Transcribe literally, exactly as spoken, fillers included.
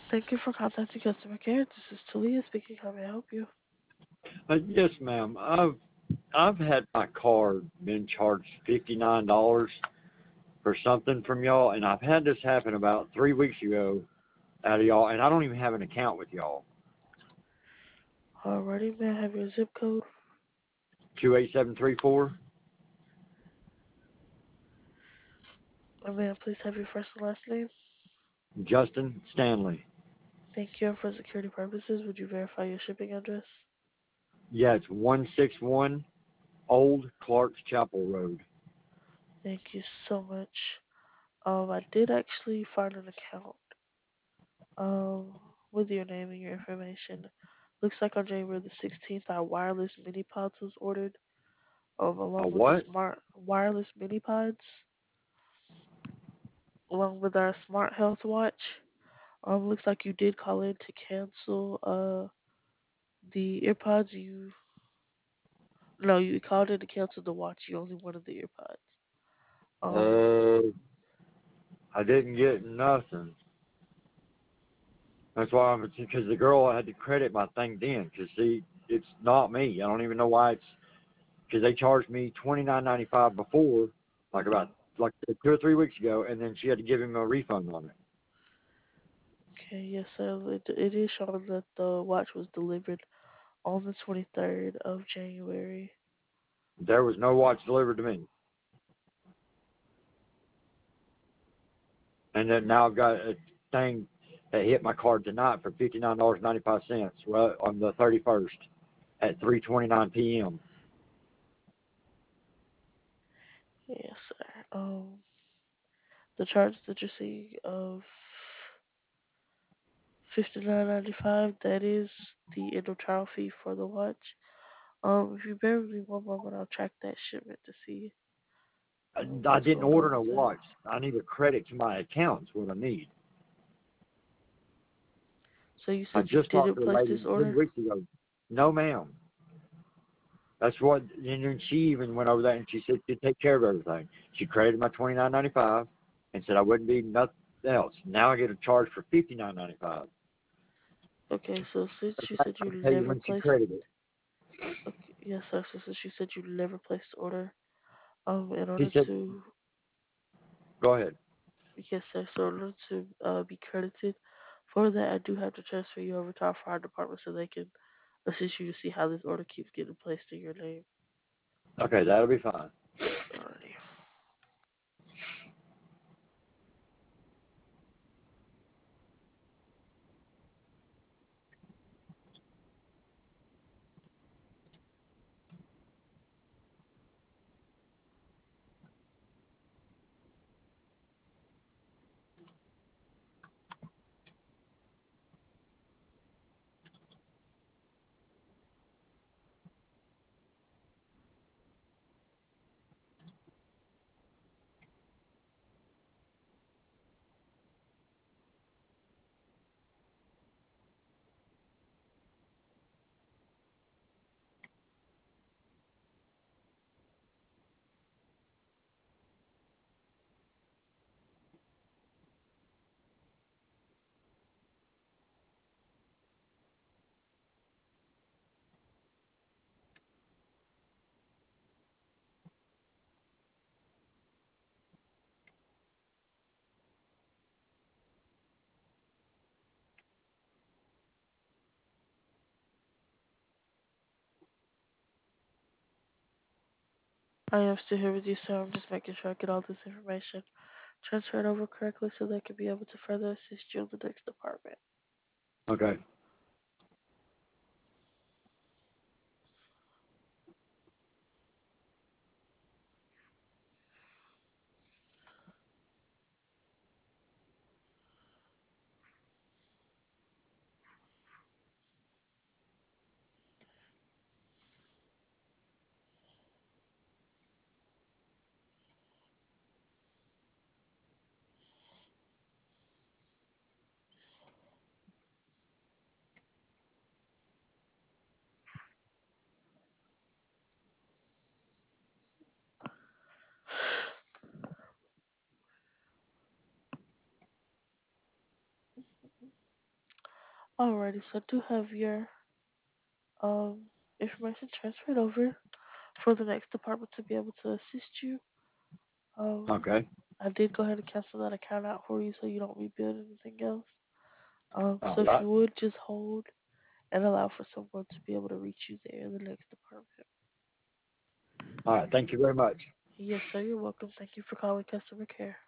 Thank you for contacting customer care. This is Talia speaking. How may I help you? Uh, yes, ma'am. I've I've had my card been charged fifty nine dollars for something from y'all, and I've had this happen about three weeks ago out of y'all, and I don't even have an account with y'all. Alrighty, may I have your zip code? Two eight seven three four. And may I please have your first and last name? Justin Stanley. Thank you. And for security purposes, would you verify your shipping address? Yeah, it's one six one Old Clark's Chapel Road. Thank you so much. Um, I did actually find an account um with your name and your information. Looks like on January the sixteenth, our wireless mini pods was ordered, um, A along with the what? smart wireless mini pods, along with our smart health watch. Um, looks like you did call in to cancel uh the earpods. You no, you called in to cancel the watch. You only wanted the earpods. Um, Uh, I didn't get nothing. That's why I'm because the girl had to credit my thing then. Cause see, it's not me. I don't even know why it's because they charged me twenty nine ninety five before, like about like two or three weeks ago, and then she had to give him a refund on it. okay, yes, sir. It, it is showing that the watch was delivered on the twenty-third of January. There was no watch delivered to me, and then now I've got a thing that hit my card tonight for fifty nine dollars ninety five cents. Well, on the thirty first at three twenty nine p.m. Yes, sir. Um, the charge that you're seeing of fifty-nine ninety-five, that is the end of trial fee for the watch. Um, if you bear with me one moment, I'll track that shipment to see I, um, I what's didn't going on order with no that. watch. I need a credit to my account. Is what I need. So you I said you just talked didn't to a place lady this three order? weeks ago. No, ma'am. That's what, and then she even went over there and she said she'd take care of everything. She credited my twenty nine ninety five and said I wouldn't be nothing else. Now I get a charge for fifty nine ninety five. Okay, so since you I said you can tell you never when she placed, credited it. okay, yes, sir. So since you said you never placed the order, um, in She order said, to, "Go ahead." yes, sir. So in order to uh, be credited for that, I do have to transfer you over to our fire department so they can assist you to see how this order keeps getting placed in your name. Okay, that'll be fine. Alrighty. I am still here with you, sir. I'm just making sure I get all this information transferred over correctly so they can be able to further assist you in the next department. Okay. Alrighty, so I do have your um information transferred over for the next department to be able to assist you. Um, Okay. I did go ahead and cancel that account out for you so you don't rebuild anything else. Um, All so if right. you would just hold and allow for someone to be able to reach you there in the next department. All right. Thank you very much. Yes, sir, you're welcome. Thank you for calling customer care.